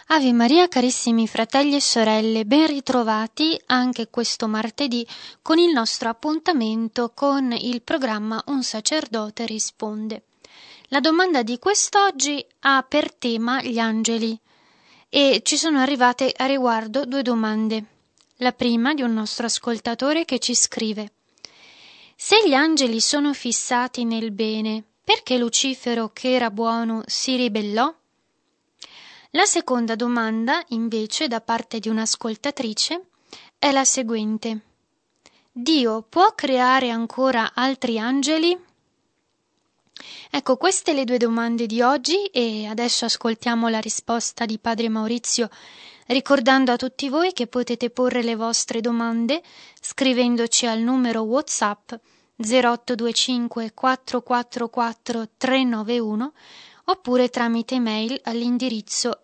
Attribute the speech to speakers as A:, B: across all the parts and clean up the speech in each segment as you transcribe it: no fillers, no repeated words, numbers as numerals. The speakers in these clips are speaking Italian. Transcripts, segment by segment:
A: Ave Maria, carissimi fratelli e sorelle, ben ritrovati anche questo martedì con il nostro appuntamento con il programma Un sacerdote risponde. La domanda di quest'oggi ha per tema gli angeli e ci sono arrivate a riguardo due domande. La prima di un nostro ascoltatore che ci scrive: se gli angeli sono fissati nel bene, perché Lucifero, che era buono, si ribellò? La seconda domanda, invece, da parte di un'ascoltatrice, è la seguente: Dio può creare ancora altri angeli? Ecco, queste le due domande di oggi e adesso ascoltiamo la risposta di Padre Maurizio, ricordando a tutti voi che potete porre le vostre domande scrivendoci al numero WhatsApp 0825 444 391 oppure tramite mail all'indirizzo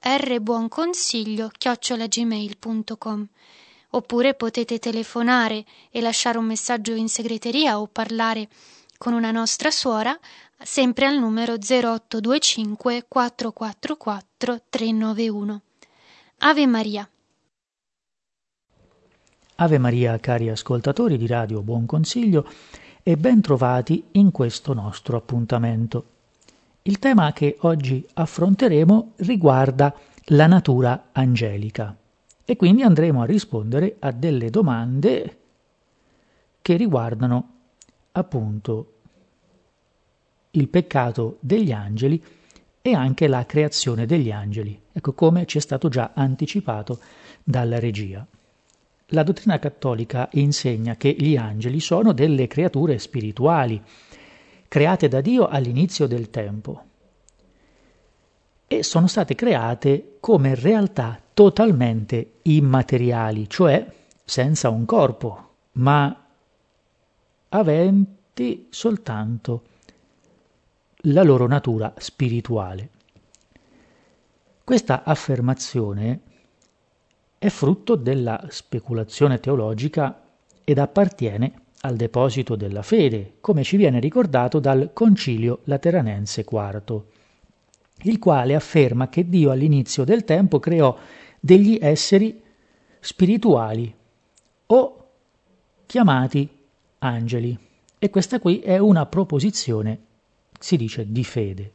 A: rbuonconsiglio@gmail.com. Oppure potete telefonare e lasciare un messaggio in segreteria o parlare con una nostra suora sempre al numero 0825 444 391. Ave Maria.
B: Ave Maria, cari ascoltatori di Radio Buon Consiglio, e ben trovati in questo nostro appuntamento. Il tema che oggi affronteremo riguarda la natura angelica e quindi andremo a rispondere a delle domande che riguardano appunto il peccato degli angeli e anche la creazione degli angeli, ecco, come ci è stato già anticipato dalla regia. La dottrina cattolica insegna che gli angeli sono delle creature spirituali, create da Dio all'inizio del tempo, e sono state create come realtà totalmente immateriali, cioè senza un corpo, ma aventi soltanto la loro natura spirituale. Questa affermazione è frutto della speculazione teologica ed appartiene al deposito della fede, come ci viene ricordato dal Concilio Lateranense IV, il quale afferma che Dio all'inizio del tempo creò degli esseri spirituali o chiamati angeli, e questa qui è una proposizione, si dice, di fede.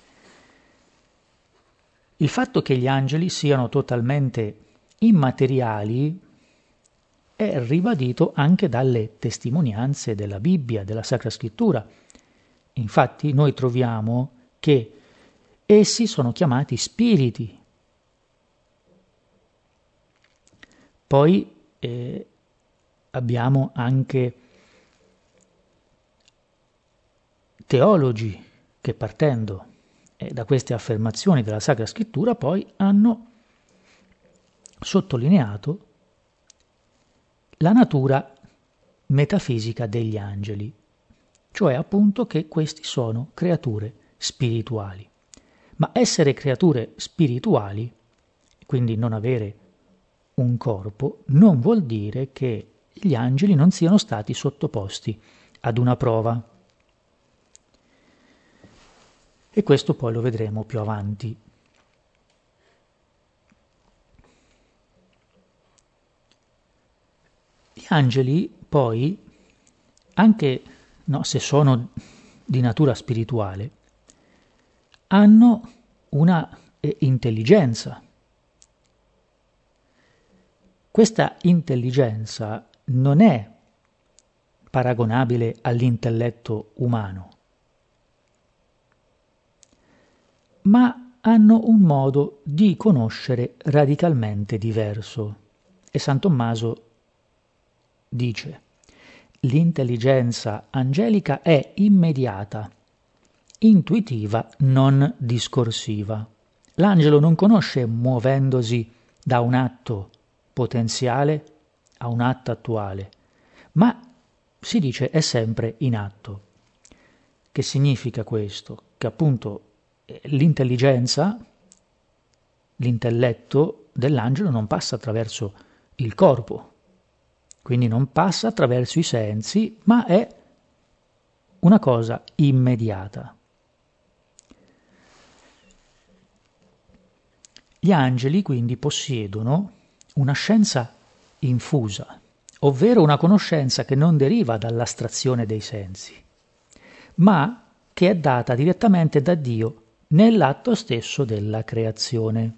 B: Il fatto che gli angeli siano totalmente immateriali è ribadito anche dalle testimonianze della Bibbia, della Sacra Scrittura. Infatti noi troviamo che essi sono chiamati spiriti. Poi abbiamo anche teologi che, partendo da queste affermazioni della Sacra Scrittura, poi hanno sottolineato la natura metafisica degli angeli, cioè appunto che questi sono creature spirituali. Ma essere creature spirituali, quindi non avere un corpo, non vuol dire che gli angeli non siano stati sottoposti ad una prova. E questo poi lo vedremo più avanti. Gli angeli poi, anche se sono di natura spirituale, hanno una intelligenza. Questa intelligenza non è paragonabile all'intelletto umano, ma hanno un modo di conoscere radicalmente diverso. E San Tommaso dice: l'intelligenza angelica è immediata, intuitiva, non discorsiva. L'angelo non conosce muovendosi da un atto potenziale a un atto attuale, ma si dice è sempre in atto. Che significa questo? Che appunto l'intelligenza, l'intelletto dell'angelo non passa attraverso il corpo, quindi non passa attraverso i sensi, ma è una cosa immediata. Gli angeli quindi possiedono una scienza infusa, ovvero una conoscenza che non deriva dall'astrazione dei sensi, ma che è data direttamente da Dio nell'atto stesso della creazione.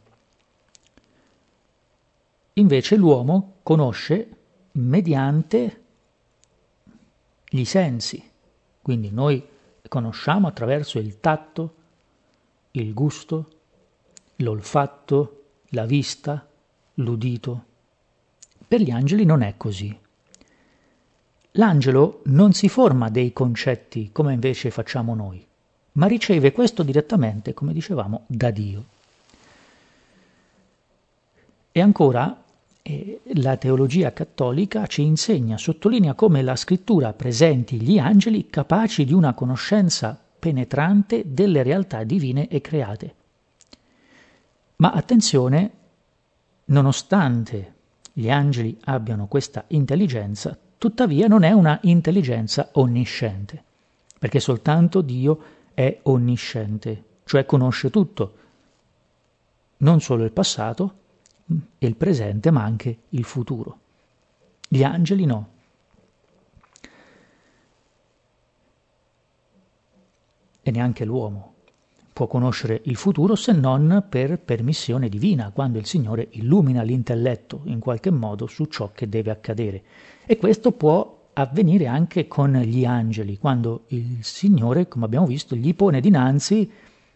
B: Invece l'uomo conosce mediante gli sensi, quindi noi conosciamo attraverso il tatto, il gusto, l'olfatto, la vista, l'udito. Per gli angeli non è così. L'angelo non si forma dei concetti come invece facciamo noi, ma riceve questo direttamente, come dicevamo, da Dio. E ancora, la teologia cattolica ci insegna, sottolinea come la scrittura presenti gli angeli capaci di una conoscenza penetrante delle realtà divine e create. Ma attenzione, nonostante gli angeli abbiano questa intelligenza, tuttavia non è una intelligenza onnisciente, perché soltanto Dio è onnisciente, cioè conosce tutto, non solo il passato e il presente, ma anche il futuro. Gli angeli no. E neanche l'uomo può conoscere il futuro se non per permissione divina, quando il Signore illumina l'intelletto in qualche modo su ciò che deve accadere. E questo può avvenire anche con gli angeli, quando il Signore, come abbiamo visto, gli pone dinanzi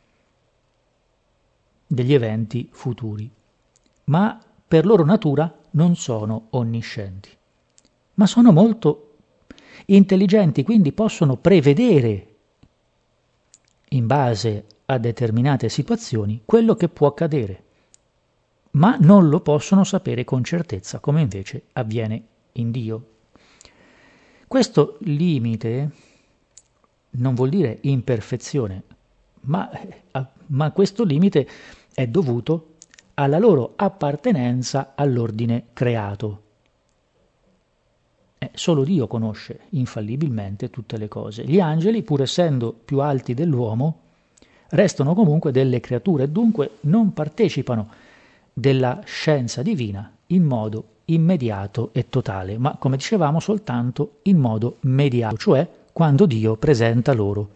B: degli eventi futuri. Ma per loro natura non sono onniscienti, ma sono molto intelligenti, quindi possono prevedere in base a determinate situazioni quello che può accadere, ma non lo possono sapere con certezza, come invece avviene in Dio. Questo limite non vuol dire imperfezione, ma questo limite è dovuto alla loro appartenenza all'ordine creato. Solo Dio conosce infallibilmente tutte le cose. Gli angeli, pur essendo più alti dell'uomo, restano comunque delle creature e dunque non partecipano della scienza divina in modo immediato e totale, ma come dicevamo soltanto in modo mediato, cioè quando Dio presenta loro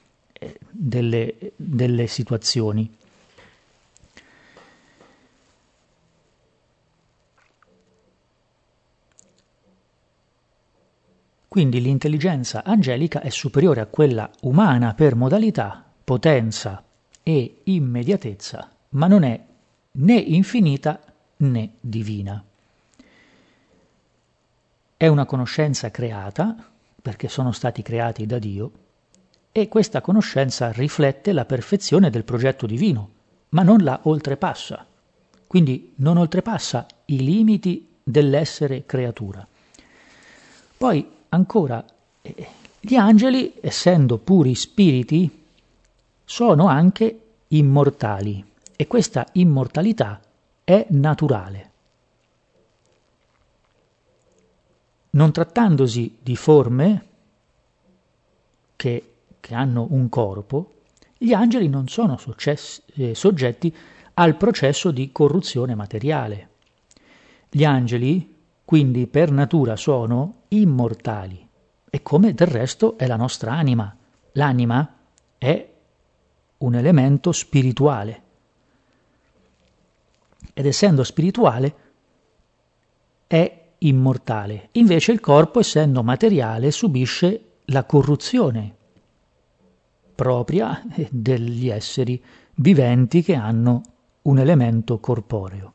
B: delle situazioni. Quindi l'intelligenza angelica è superiore a quella umana per modalità, potenza e immediatezza, ma non è né infinita né divina. È una conoscenza creata, perché sono stati creati da Dio, e questa conoscenza riflette la perfezione del progetto divino, ma non la oltrepassa, quindi non oltrepassa i limiti dell'essere creatura. Poi ancora, gli angeli, essendo puri spiriti, sono anche immortali e questa immortalità è naturale. Non trattandosi di forme che hanno un corpo, gli angeli non sono soggetti al processo di corruzione materiale. Gli angeli, quindi, per natura sono immortali, e come del resto è la nostra anima. L'anima è un elemento spirituale, ed essendo spirituale è immortale. Invece il corpo, essendo materiale, subisce la corruzione propria degli esseri viventi che hanno un elemento corporeo.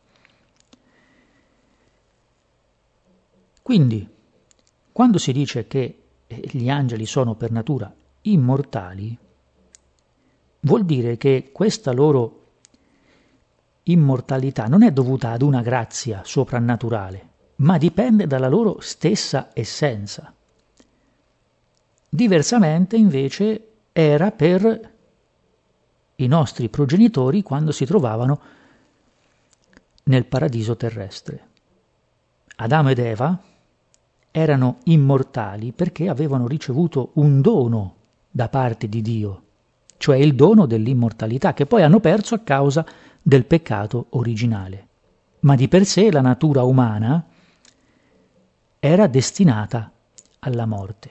B: Quindi, quando si dice che gli angeli sono per natura immortali, vuol dire che questa loro immortalità non è dovuta ad una grazia soprannaturale, ma dipende dalla loro stessa essenza. Diversamente, invece, era per i nostri progenitori quando si trovavano nel paradiso terrestre. Adamo ed Eva erano immortali perché avevano ricevuto un dono da parte di Dio, cioè il dono dell'immortalità, che poi hanno perso a causa del peccato originale, ma di per sé la natura umana era destinata alla morte.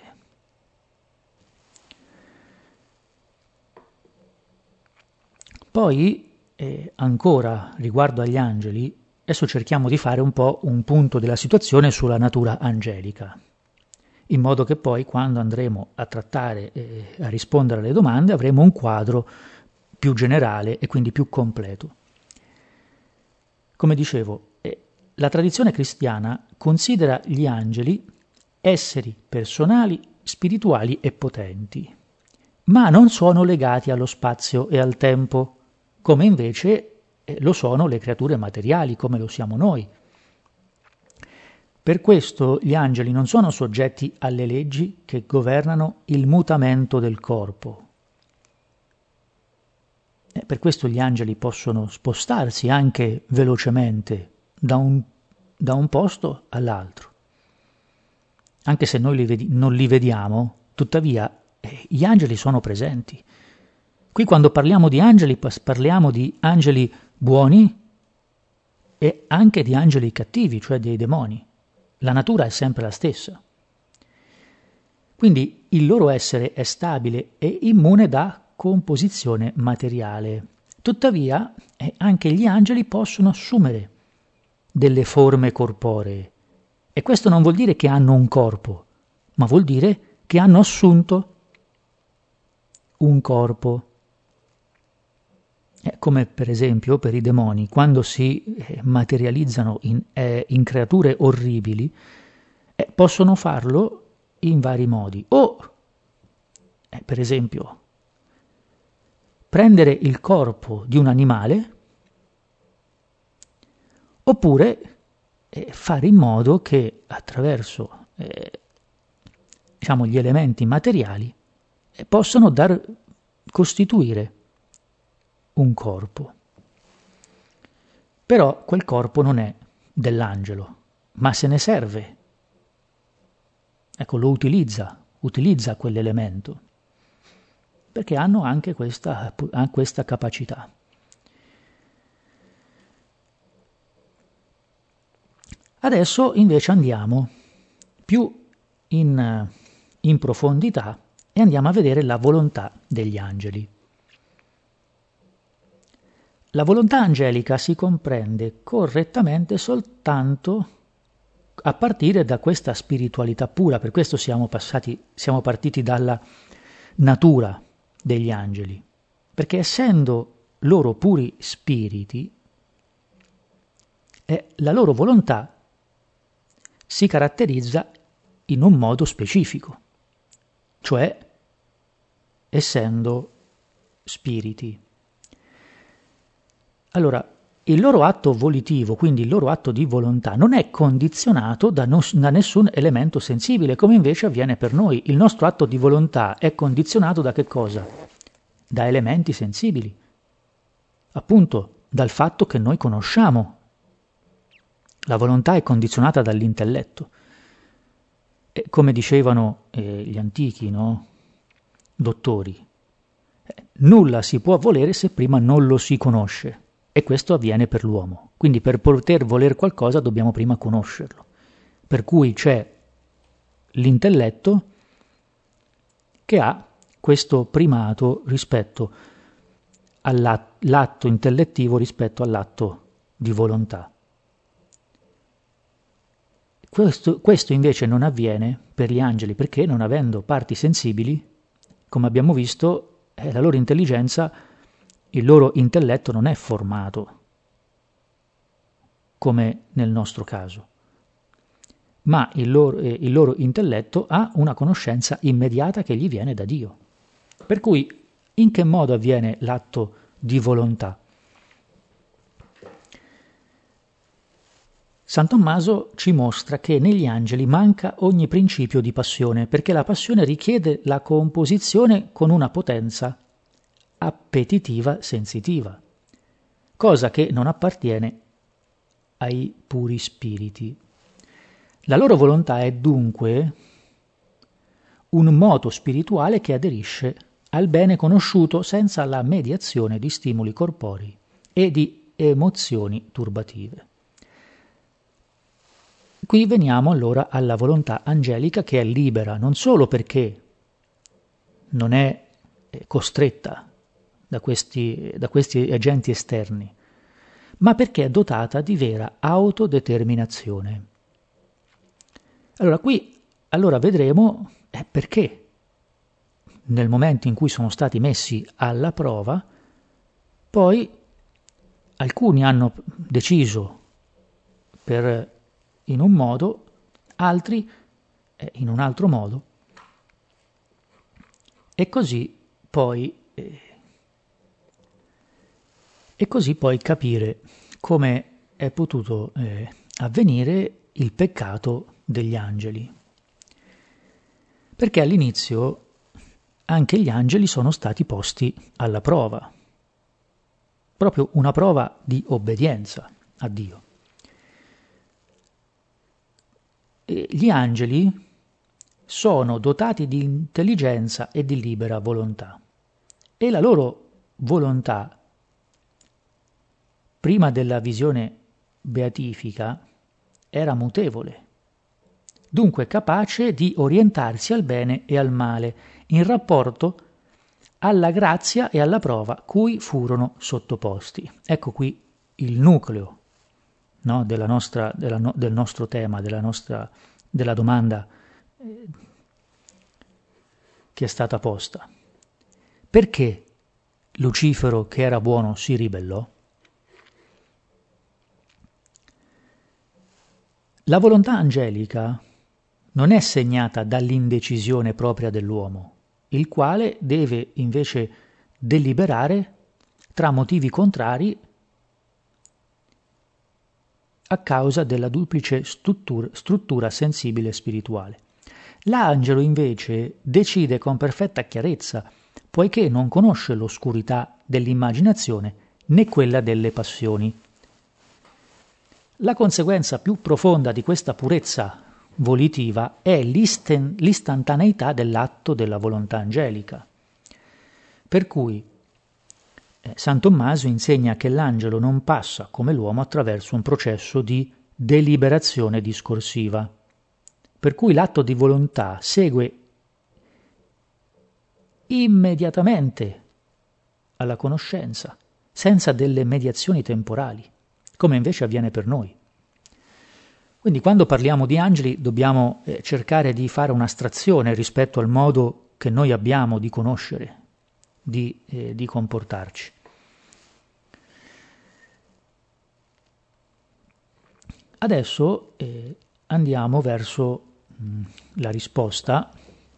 B: Poi, ancora riguardo agli angeli, adesso cerchiamo di fare un po' un punto della situazione sulla natura angelica, in modo che poi quando andremo a trattare e a rispondere alle domande avremo un quadro più generale e quindi più completo. Come dicevo, la tradizione cristiana considera gli angeli esseri personali, spirituali e potenti, ma non sono legati allo spazio e al tempo, come invece lo sono le creature materiali, come lo siamo noi. Per questo gli angeli non sono soggetti alle leggi che governano il mutamento del corpo. Per questo gli angeli possono spostarsi anche velocemente da un posto all'altro. Anche se noi non li vediamo, tuttavia gli angeli sono presenti. Qui quando parliamo di angeli parliamo di angeli buoni e anche di angeli cattivi, cioè dei demoni. La natura è sempre la stessa. Quindi il loro essere è stabile e immune da composizione materiale. Tuttavia anche gli angeli possono assumere delle forme corporee. E questo non vuol dire che hanno un corpo, ma vuol dire che hanno assunto un corpo. Come per esempio per i demoni, quando si materializzano in creature orribili, possono farlo in vari modi. O, per esempio, prendere il corpo di un animale, oppure fare in modo che attraverso gli elementi materiali possano costituire un corpo. Però quel corpo non è dell'angelo, ma se ne serve. Ecco, lo utilizza quell'elemento, perché hanno anche questa capacità. Adesso invece andiamo più in profondità e andiamo a vedere la volontà degli angeli. La volontà angelica si comprende correttamente soltanto a partire da questa spiritualità pura, per questo siamo partiti dalla natura degli angeli, perché essendo loro puri spiriti, la loro volontà si caratterizza in un modo specifico, cioè essendo spiriti. Allora, il loro atto volitivo, quindi il loro atto di volontà, non è condizionato da nessun elemento sensibile, come invece avviene per noi. Il nostro atto di volontà è condizionato da che cosa? Da elementi sensibili, appunto dal fatto che noi conosciamo. La volontà è condizionata dall'intelletto. E come dicevano gli antichi, no? Dottori, nulla si può volere se prima non lo si conosce. E questo avviene per l'uomo. Quindi per poter voler qualcosa dobbiamo prima conoscerlo. Per cui c'è l'intelletto che ha questo primato rispetto all'atto intellettivo rispetto all'atto di volontà. Questo invece non avviene per gli angeli, perché non avendo parti sensibili, come abbiamo visto, la loro intelligenza, il loro intelletto non è formato, come nel nostro caso, ma il loro intelletto ha una conoscenza immediata che gli viene da Dio. Per cui, in che modo avviene l'atto di volontà? San Tommaso ci mostra che negli angeli manca ogni principio di passione, perché la passione richiede la composizione con una potenza appetitiva sensitiva, cosa che non appartiene ai puri spiriti. La loro volontà è dunque un moto spirituale che aderisce al bene conosciuto senza la mediazione di stimoli corporei e di emozioni turbative. Qui veniamo allora alla volontà angelica, che è libera non solo perché non è costretta da questi agenti esterni, ma perché è dotata di vera autodeterminazione. Allora qui vedremo perché nel momento in cui sono stati messi alla prova, poi alcuni hanno deciso in un modo, altri in un altro modo, e così poi capire come è potuto avvenire il peccato degli angeli. Perché all'inizio anche gli angeli sono stati posti alla prova, proprio una prova di obbedienza a Dio. E gli angeli sono dotati di intelligenza e di libera volontà, e la loro volontà, prima della visione beatifica, era mutevole, dunque capace di orientarsi al bene e al male in rapporto alla grazia e alla prova cui furono sottoposti. Ecco qui il nucleo, no, del nostro tema, della domanda che è stata posta. Perché Lucifero, che era buono, si ribellò? La volontà angelica non è segnata dall'indecisione propria dell'uomo, il quale deve invece deliberare tra motivi contrari a causa della duplice struttura sensibile e spirituale. L'angelo invece decide con perfetta chiarezza, poiché non conosce l'oscurità dell'immaginazione né quella delle passioni. La conseguenza più profonda di questa purezza volitiva è l'istantaneità dell'atto della volontà angelica. Per cui San Tommaso insegna che l'angelo non passa come l'uomo attraverso un processo di deliberazione discorsiva, per cui l'atto di volontà segue immediatamente alla conoscenza, senza delle mediazioni temporali, come invece avviene per noi. Quindi quando parliamo di angeli dobbiamo cercare di fare un'astrazione rispetto al modo che noi abbiamo di conoscere, di comportarci. Adesso andiamo verso la risposta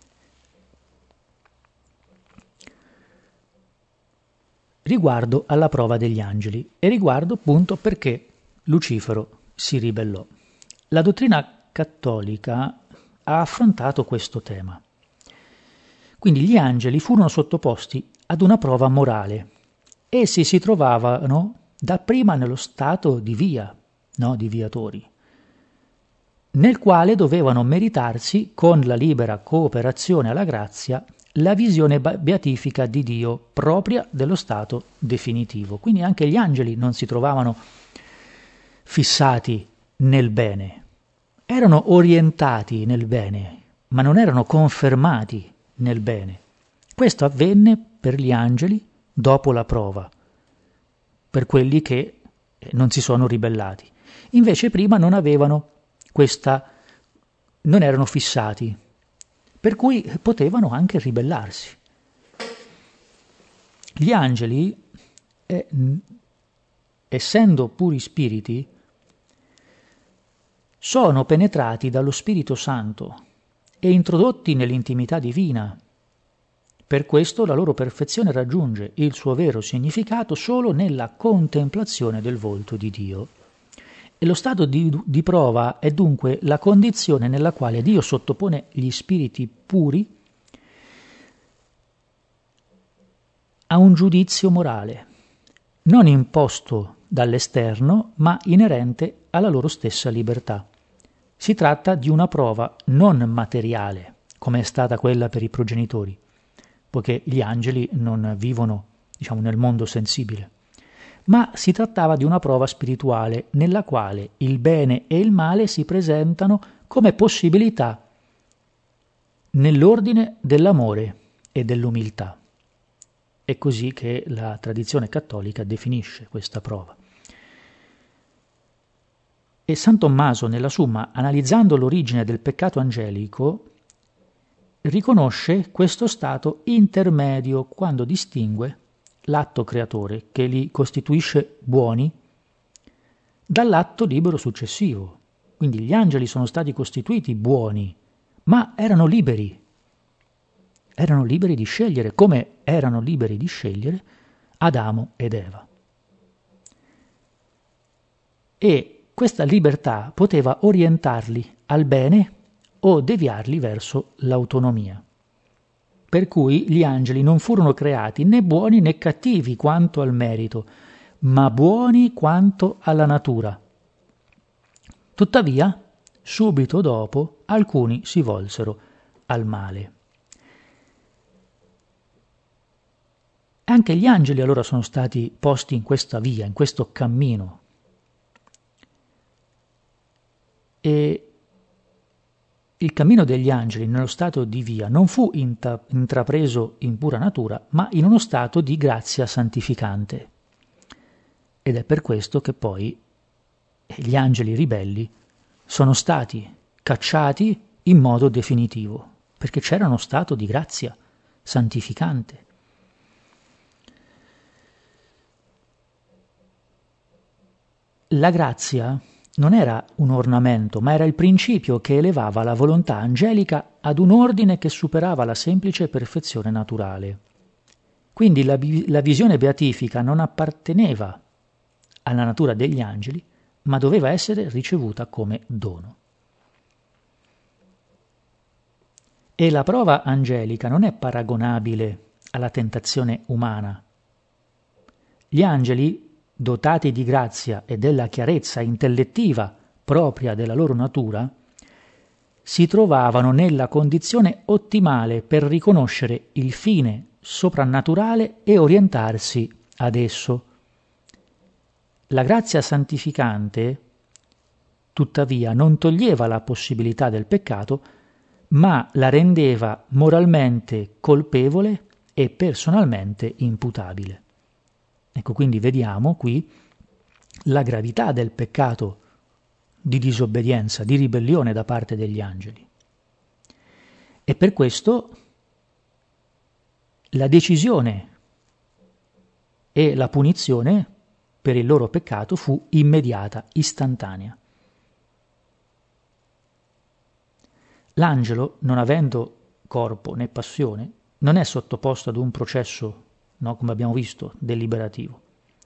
B: riguardo alla prova degli angeli e riguardo appunto perché Lucifero si ribellò. La dottrina cattolica ha affrontato questo tema. Quindi gli angeli furono sottoposti ad una prova morale. Essi si trovavano dapprima nello stato di via, di viatori, nel quale dovevano meritarsi, con la libera cooperazione alla grazia, la visione beatifica di Dio propria dello stato definitivo. Quindi anche gli angeli non si trovavano fissati nel bene, erano orientati nel bene, ma non erano confermati nel bene. Questo avvenne per gli angeli dopo la prova, per quelli che non si sono ribellati. Invece prima non avevano non erano fissati, per cui potevano anche ribellarsi. Gli angeli, essendo puri spiriti, sono penetrati dallo Spirito Santo e introdotti nell'intimità divina. Per questo la loro perfezione raggiunge il suo vero significato solo nella contemplazione del volto di Dio. E lo stato di prova è dunque la condizione nella quale Dio sottopone gli spiriti puri a un giudizio morale, non imposto dall'esterno, ma inerente alla loro stessa libertà. Si tratta di una prova non materiale, come è stata quella per i progenitori, poiché gli angeli non vivono, nel mondo sensibile, ma si trattava di una prova spirituale nella quale il bene e il male si presentano come possibilità nell'ordine dell'amore e dell'umiltà. È così che la tradizione cattolica definisce questa prova. E San Tommaso, nella Summa, analizzando l'origine del peccato angelico, riconosce questo stato intermedio quando distingue l'atto creatore, che li costituisce buoni, dall'atto libero successivo. Quindi gli angeli sono stati costituiti buoni, ma erano liberi di scegliere, come erano liberi di scegliere Adamo ed Eva. E questa libertà poteva orientarli al bene o deviarli verso l'autonomia. Per cui gli angeli non furono creati né buoni né cattivi quanto al merito, ma buoni quanto alla natura. Tuttavia, subito dopo, alcuni si volsero al male. Anche gli angeli allora sono stati posti in questa via, in questo cammino. E il cammino degli angeli nello stato di via non fu intrapreso in pura natura, ma in uno stato di grazia santificante. Ed è per questo che poi gli angeli ribelli sono stati cacciati in modo definitivo, perché c'era uno stato di grazia santificante. La grazia non era un ornamento, ma era il principio che elevava la volontà angelica ad un ordine che superava la semplice perfezione naturale. Quindi la visione beatifica non apparteneva alla natura degli angeli, ma doveva essere ricevuta come dono. E la prova angelica non è paragonabile alla tentazione umana. Gli angeli, dotati di grazia e della chiarezza intellettiva propria della loro natura, si trovavano nella condizione ottimale per riconoscere il fine soprannaturale e orientarsi ad esso. La grazia santificante, tuttavia, non toglieva la possibilità del peccato, ma la rendeva moralmente colpevole e personalmente imputabile. Ecco, quindi vediamo qui la gravità del peccato di disobbedienza, di ribellione da parte degli angeli. E per questo la decisione e la punizione per il loro peccato fu immediata, istantanea. L'angelo, non avendo corpo né passione, non è sottoposto ad un processo, no, come abbiamo visto, deliberativo.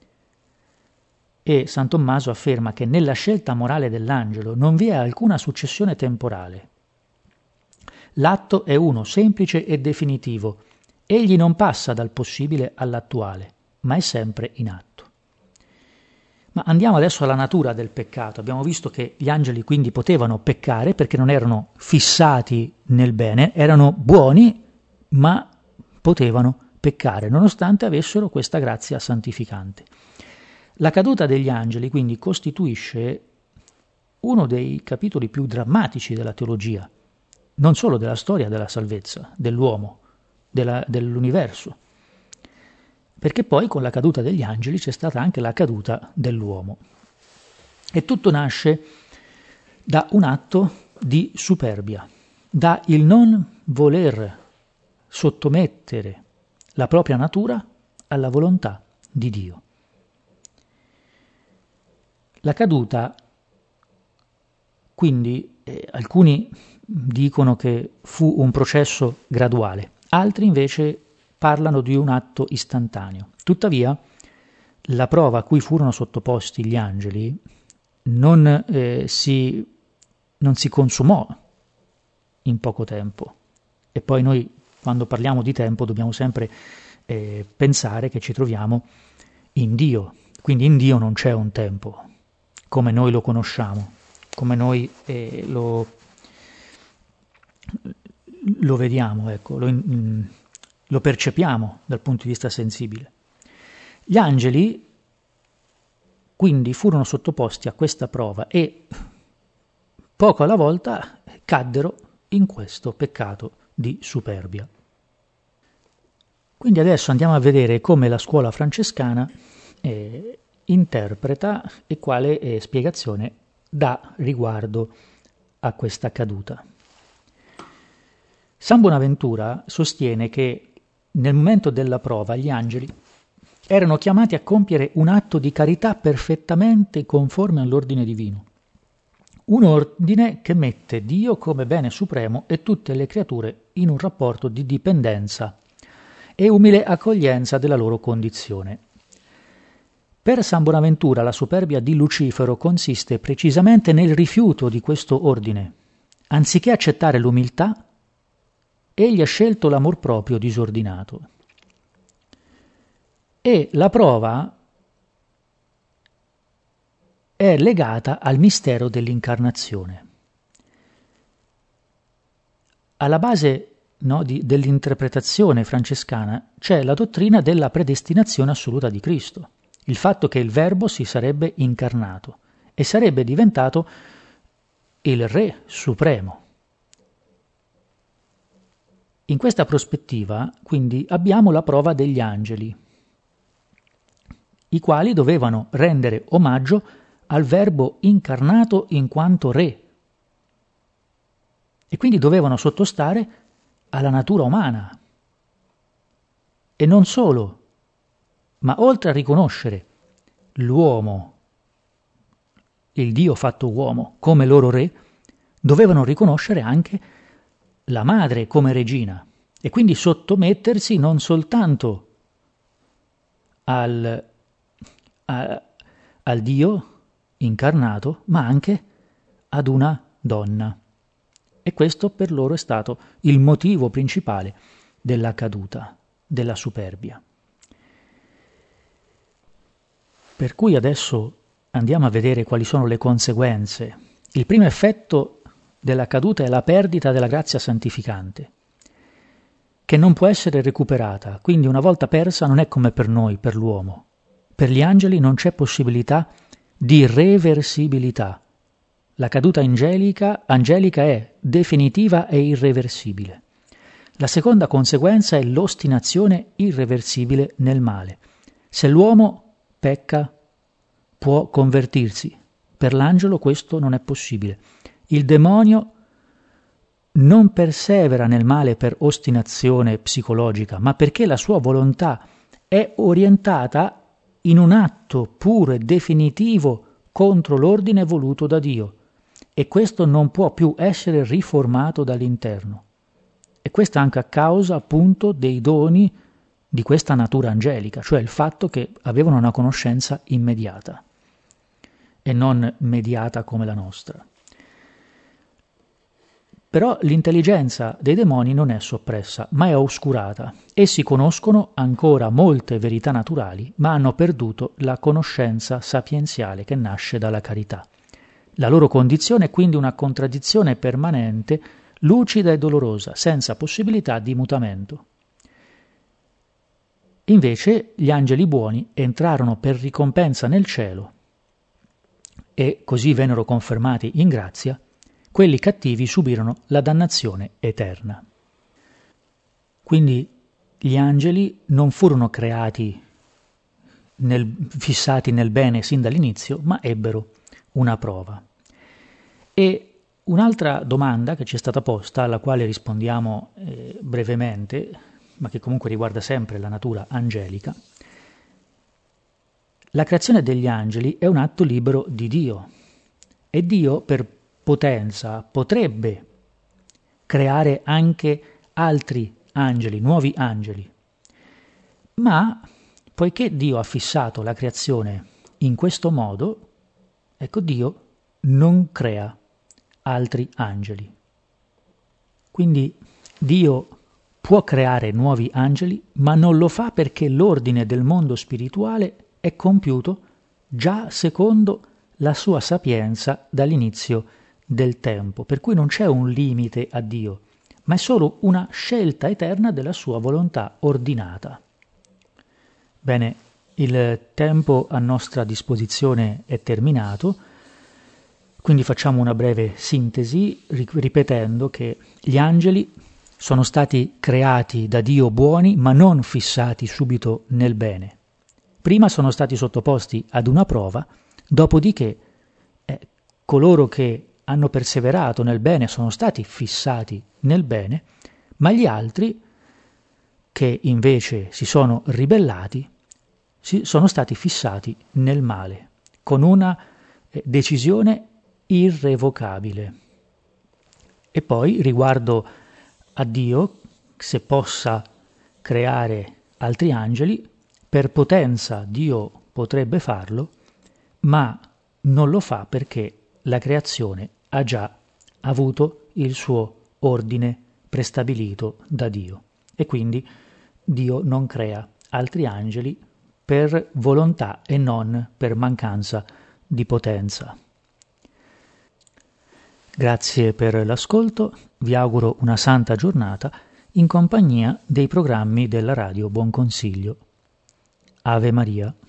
B: E San Tommaso afferma che nella scelta morale dell'angelo non vi è alcuna successione temporale. L'atto è uno, semplice e definitivo. Egli non passa dal possibile all'attuale, ma è sempre in atto. Ma andiamo adesso alla natura del peccato. Abbiamo visto che gli angeli quindi potevano peccare perché non erano fissati nel bene, erano buoni, ma potevano peccare, nonostante avessero questa grazia santificante. La caduta degli angeli quindi costituisce uno dei capitoli più drammatici della teologia, non solo della storia della salvezza, dell'uomo, dell'universo, perché poi con la caduta degli angeli c'è stata anche la caduta dell'uomo. E tutto nasce da un atto di superbia, da il non voler sottomettere la propria natura alla volontà di Dio. La caduta, quindi, alcuni dicono che fu un processo graduale, altri invece parlano di un atto istantaneo. Tuttavia, la prova a cui furono sottoposti gli angeli non si consumò in poco tempo. E poi noi, quando parliamo di tempo, dobbiamo sempre pensare che ci troviamo in Dio. Quindi in Dio non c'è un tempo, come noi lo conosciamo, come noi lo vediamo, ecco, lo percepiamo dal punto di vista sensibile. Gli angeli quindi furono sottoposti a questa prova e poco alla volta caddero in questo peccato di superbia. Quindi adesso andiamo a vedere come la scuola francescana interpreta e quale spiegazione dà riguardo a questa caduta. San Bonaventura sostiene che nel momento della prova gli angeli erano chiamati a compiere un atto di carità perfettamente conforme all'ordine divino, un ordine che mette Dio come bene supremo e tutte le creature in un rapporto di dipendenza e umile accoglienza della loro condizione. Per San Bonaventura la superbia di Lucifero consiste precisamente nel rifiuto di questo ordine. Anziché accettare l'umiltà, egli ha scelto l'amor proprio disordinato. E la prova è legata al mistero dell'incarnazione. Alla base dell'interpretazione francescana c'è la dottrina della predestinazione assoluta di Cristo, il fatto che il Verbo si sarebbe incarnato e sarebbe diventato il Re Supremo. In questa prospettiva, quindi, abbiamo la prova degli angeli, i quali dovevano rendere omaggio al Verbo incarnato in quanto Re e quindi dovevano sottostare alla natura umana. E non solo, ma oltre a riconoscere l'uomo, il Dio fatto uomo, come loro re, dovevano riconoscere anche la madre come regina e quindi sottomettersi non soltanto al Dio incarnato, ma anche ad una donna. E questo per loro è stato il motivo principale della caduta, della superbia. Per cui adesso andiamo a vedere quali sono le conseguenze. Il primo effetto della caduta è la perdita della grazia santificante, che non può essere recuperata, quindi una volta persa non è come per noi, per l'uomo. Per gli angeli non c'è possibilità di reversibilità. La caduta angelica è definitiva e irreversibile. La seconda conseguenza è l'ostinazione irreversibile nel male. Se l'uomo pecca, può convertirsi. Per l'angelo questo non è possibile. Il demonio non persevera nel male per ostinazione psicologica, ma perché la sua volontà è orientata in un atto puro e definitivo contro l'ordine voluto da Dio. E questo non può più essere riformato dall'interno. E questo anche a causa, appunto, dei doni di questa natura angelica, cioè il fatto che avevano una conoscenza immediata e non mediata come la nostra. Però l'intelligenza dei demoni non è soppressa, ma è oscurata. Essi conoscono ancora molte verità naturali, ma hanno perduto la conoscenza sapienziale che nasce dalla carità. La loro condizione è quindi una contraddizione permanente, lucida e dolorosa, senza possibilità di mutamento. Invece gli angeli buoni entrarono per ricompensa nel cielo e così vennero confermati in grazia. Quelli cattivi subirono la dannazione eterna. Quindi gli angeli non furono creati fissati nel bene sin dall'inizio, ma ebbero una prova. E un'altra domanda che ci è stata posta, alla quale rispondiamo brevemente, ma che comunque riguarda sempre la natura angelica: la creazione degli angeli è un atto libero di Dio e Dio per potenza potrebbe creare anche altri angeli, nuovi angeli, ma poiché Dio ha fissato la creazione in questo modo, ecco, Dio non crea altri angeli. Quindi Dio può creare nuovi angeli, ma non lo fa perché l'ordine del mondo spirituale è compiuto già secondo la sua sapienza dall'inizio del tempo, per cui non c'è un limite a Dio, ma è solo una scelta eterna della sua volontà ordinata. Bene, il tempo a nostra disposizione è terminato, quindi facciamo una breve sintesi ripetendo che gli angeli sono stati creati da Dio buoni, ma non fissati subito nel bene. Prima sono stati sottoposti ad una prova, dopodiché coloro che hanno perseverato nel bene sono stati fissati nel bene, ma gli altri che invece si sono ribellati sono stati fissati nel male, con una decisione irrevocabile. E poi, riguardo a Dio, se possa creare altri angeli, per potenza Dio potrebbe farlo, ma non lo fa perché la creazione ha già avuto il suo ordine prestabilito da Dio e quindi Dio non crea altri angeli per volontà e non per mancanza di potenza. Grazie per l'ascolto, vi auguro una santa giornata in compagnia dei programmi della Radio Buon Consiglio. Ave Maria.